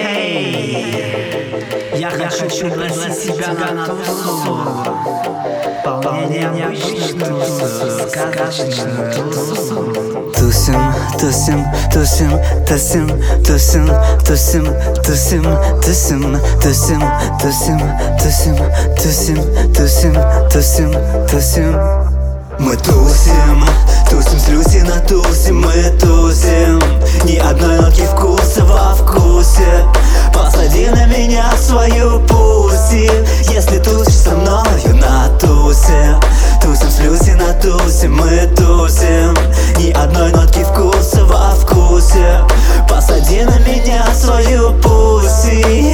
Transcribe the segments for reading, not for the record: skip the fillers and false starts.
Я хочу пригласить тебя на тусу, вполне необычную тусу, сказочную тусу. Тусим, тусим, тусим, тусим, тусим, тусим, тусим, тусим, тусим, тусим, тусим, тусим, тусим, тусим, тусим. Мы тусим, тусим с Люси на тусе, мы тусим. Ни одной нотки вкуса во вкусе. Посади на меня свою пуси, если тусишь со мною на тусе. Тусим с Люси на тусе, мы тусим. Ни одной нотки вкуса во вкусе. Посади на меня свою пуси.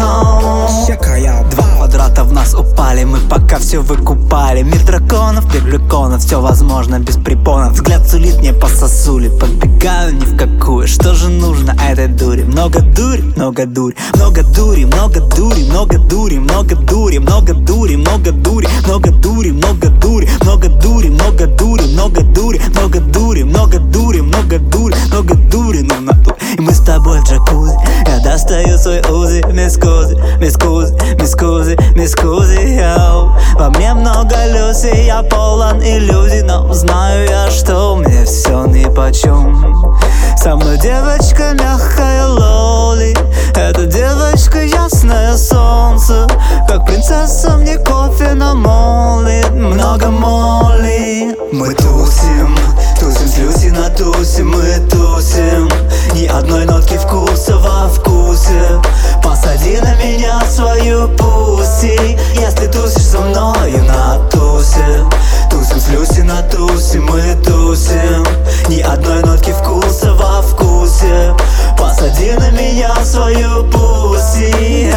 Два квадрата в нас упали, мы пока все выкупали. Мир драконов, мир глюконов, все возможно без препонов. Взгляд сулит мне по сосули, подбегаю ни в какую. Что же нужно этой дури? Много дури, много дури, много дури, много дури, много дури, много дури, много дури, много дури, много дури, много дури, много дури, много дури, много дури, много дури, много дури, много дури, много дури, ну натуре. И мы с тобой в джакузи, я достаю свой узи. Мискузи, мискузи, мискузи, мискузи, йоу. Во мне много Люси, я полон иллюзий, но знаю я, что мне все нипочем. Со мной девочка мягкая лоли, эта девочка ясное солнце. Как принцесса мне кофе намолит, много моли. Мы тусим, тусим с Люси на тусе, мы тусим. Ни одной нотки вкуса во вкусе. Посади на меня свою пуси, если тусишь со мною на тусе. Тусим с Люси на тусе, мы тусим. Ни одной нотки вкуса во вкусе. Посади на меня свою пуси.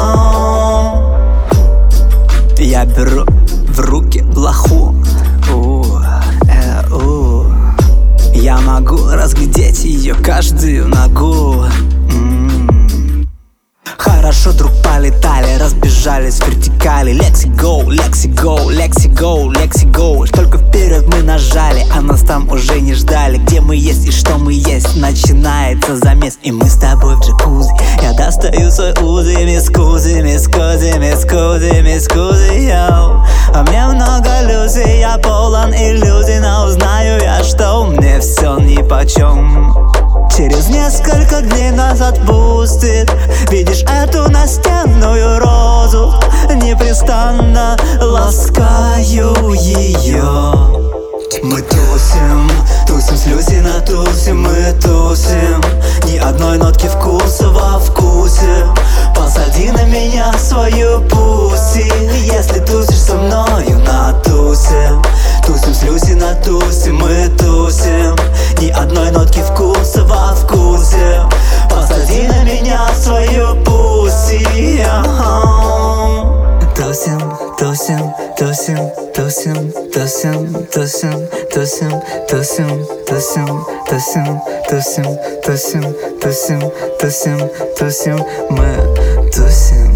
Я беру в руки блоху. Я могу разглядеть ее каждую ногу. Хорошо, друг, полетали, разбежались в вертикали. Лекси гоу, лекси гоу, лекси гоу, лекси гоу. Только вперед мы нажали, а нас там уже не ждали. Где мы есть и что мы есть, начинается замес. И мы с тобой в джакузи, я достаю свой узи. Мискузи, мискузи, мискузи, мискузи, йоу. А мне много Люси, я полон иллюзий, но узнаю я, что мне все нипочем. Через несколько дней нас отпустит. Видишь эту настенную розу? Непрестанно ласкаю ее. Мы тусим, тусим с Люси на тусе, мы тусим. Ни одной нотки вкуса во вкусе. Посади на меня свою пуси, если тусишь со мною на тусе. Тусим с Люси на тусе, мы тусим. Ни одной нотки вкуса во вкусе. Посади на меня свою пуси. Тусим, тусим, тусим, тусим, тусим, тусим, тусим, тусим, тусим, тусим, тусим, тусим, тусим, тусим, тусим, мы тусим.